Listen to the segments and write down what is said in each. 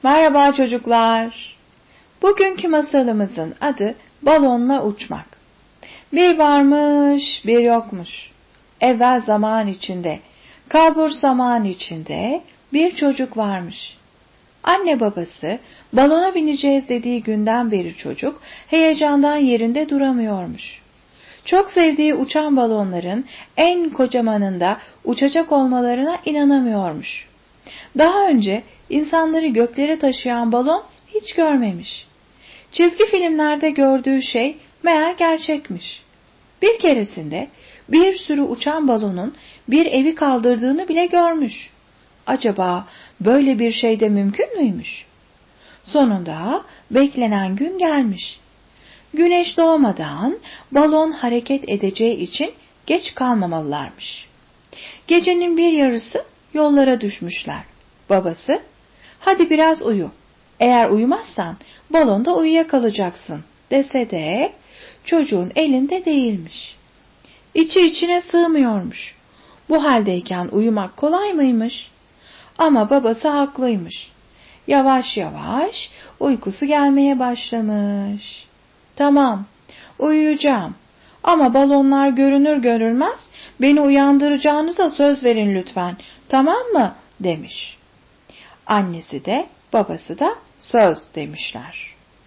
Merhaba çocuklar. Bugünkü masalımızın adı Balonla Uçmak. Bir varmış, bir yokmuş. Evvel zaman içinde, kalbur zaman içinde bir çocuk varmış. Anne babası balona bineceğiz dediği günden beri çocuk heyecandan yerinde duramıyormuş. Çok sevdiği uçan balonların en kocamanında uçacak olmalarına inanamıyormuş. Daha önce insanları göklere taşıyan balon hiç görmemiş. Çizgi filmlerde gördüğü şey meğer gerçekmiş. Bir keresinde bir sürü uçan balonun bir evi kaldırdığını bile görmüş. Acaba böyle bir şey de mümkün müymüş? Sonunda beklenen gün gelmiş. Güneş doğmadan balon hareket edeceği için geç kalmamalılarmış. Gecenin bir yarısı yollara düşmüşler. Babası, "Hadi biraz uyu. Eğer uyumazsan balonda uyuyakalacaksın," dese de çocuğun elinde değilmiş. İçi içine sığmıyormuş. Bu haldeyken uyumak kolay mıymış? Ama babası haklıymış. Yavaş yavaş uykusu gelmeye başlamış. "Tamam, uyuyacağım. Ama balonlar görünür görülmez beni uyandıracağınıza söz verin lütfen. Tamam mı?" demiş. Annesi de babası da söz demişler.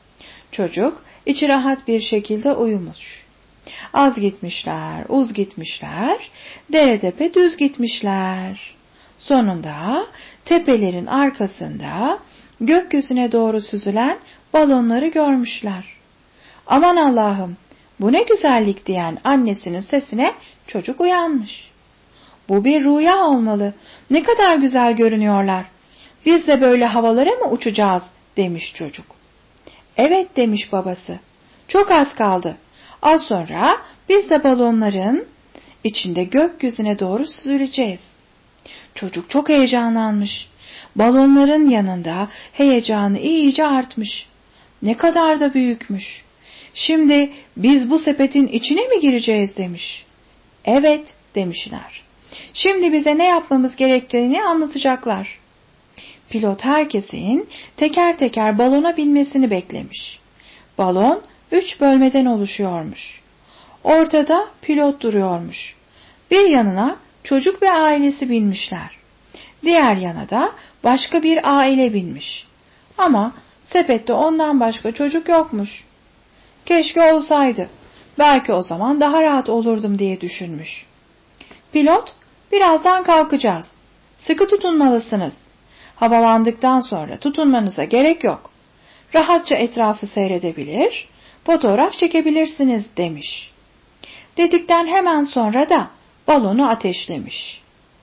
Çocuk içi rahat bir şekilde uyumuş. Az gitmişler, uz gitmişler, dere tepe düz gitmişler. Sonunda tepelerin arkasında gökyüzüne doğru süzülen balonları görmüşler. "Aman Allah'ım, bu ne güzellik," diyen annesinin sesine çocuk uyanmış. "Bu bir rüya olmalı. Ne kadar güzel görünüyorlar. Biz de böyle havalara mı uçacağız?" demiş çocuk. "Evet," demiş babası. "Çok az kaldı. Az sonra biz de balonların içinde gökyüzüne doğru süzüleceğiz." Çocuk çok heyecanlanmış. Balonların yanında heyecanı iyice artmış. Ne kadar da büyükmüş. "Şimdi biz bu sepetin içine mi gireceğiz?" demiş. "Evet," demişler. "Şimdi bize ne yapmamız gerektiğini anlatacaklar." Pilot herkesin teker teker balona binmesini beklemiş. Balon 3 bölmeden oluşuyormuş. Ortada pilot duruyormuş. Bir yanına çocuk ve ailesi binmişler. Diğer yana da başka bir aile binmiş. Ama sepette ondan başka çocuk yokmuş. "Keşke olsaydı. Belki o zaman daha rahat olurdum," diye düşünmüş. Pilot, "Birazdan kalkacağız. Sıkı tutunmalısınız. Havalandıktan sonra tutunmanıza gerek yok. Rahatça etrafı seyredebilir, fotoğraf çekebilirsiniz," demiş. Dedikten hemen sonra da balonu ateşlemiş.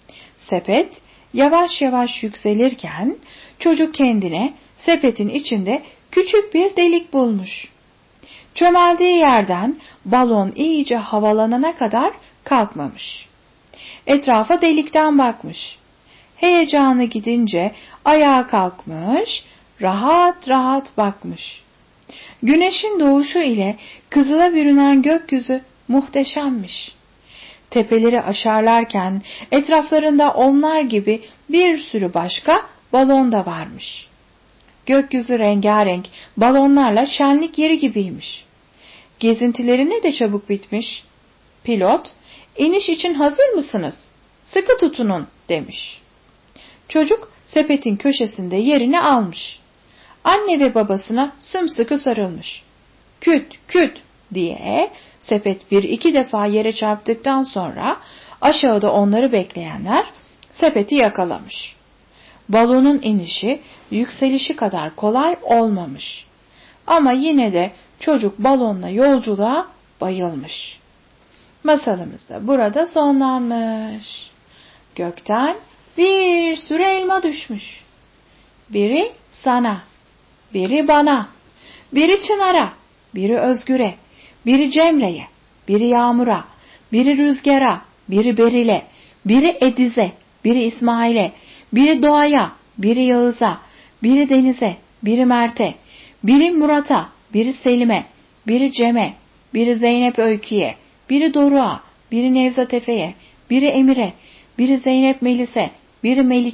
Sepet yavaş yavaş yükselirken çocuk kendine sepetin içinde küçük bir delik bulmuş. Çömeldiği yerden balon iyice havalanana kadar kalkmamış. Etrafa delikten bakmış. Heyecanı gidince ayağa kalkmış, rahat rahat bakmış. Güneşin doğuşu ile kızıla bürünen gökyüzü muhteşemmiş. Tepeleri aşarlarken etraflarında onlar gibi bir sürü başka balon da varmış. Gökyüzü rengarenk balonlarla şenlik yeri gibiymiş. Gezintileri ne de çabuk bitmiş. Pilot, "İniş için hazır mısınız? Sıkı tutunun," demiş. Çocuk sepetin köşesinde yerini almış. Anne ve babasına sımsıkı sarılmış. "Küt küt," diye sepet 1-2 defa yere çarptıktan sonra aşağıda onları bekleyenler sepeti yakalamış. Balonun inişi yükselişi kadar kolay olmamış. Ama yine de çocuk balonla yolculuğa bayılmış. Masalımız da burada sonlanmış. Gökten bir sürü elma düşmüş. Biri sana, biri bana, biri Çınar'a, biri Özgür'e, biri Cemre'ye, biri Yağmur'a, biri Rüzgar'a, biri Beril'e, biri Ediz'e, biri İsmail'e, biri Doğa'ya, biri Yağız'a, biri Deniz'e, biri Mert'e, biri Murat'a, biri Selim'e, biri Cem'e, biri Zeynep Öykü'ye, biri Doruk'a, biri Nevzat Efe'ye, biri Emir'e, biri Zeynep Melis'e, biri Melike,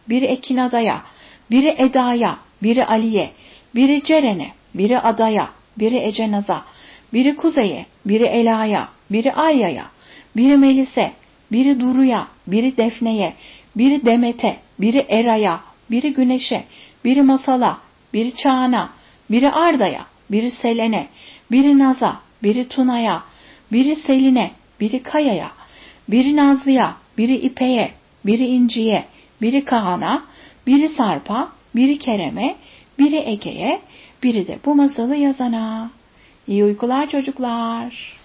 biri Ekinada'ya, biri Eda'ya, biri Ali'ye, biri Ceren'e, biri Ada'ya, biri Ecenaz'a, biri Kuzey'e, biri Ela'ya, biri Ayya'ya, biri Melis'e, biri Duru'ya, biri Defne'ye, biri Demet'e, biri Era'ya, biri Güneş'e, biri Masal'a, biri Çağan'a, biri Arda'ya, biri Selen'e, biri Naz'a, biri Tuna'ya, biri Selin'e, biri Kaya'ya, biri Nazlı'ya, biri İpek'e, biri İnci'ye, biri Kaan'a, biri Sarp'a, biri Kerem'e, biri Ege'ye, biri de bu masalı yazana. İyi uykular çocuklar.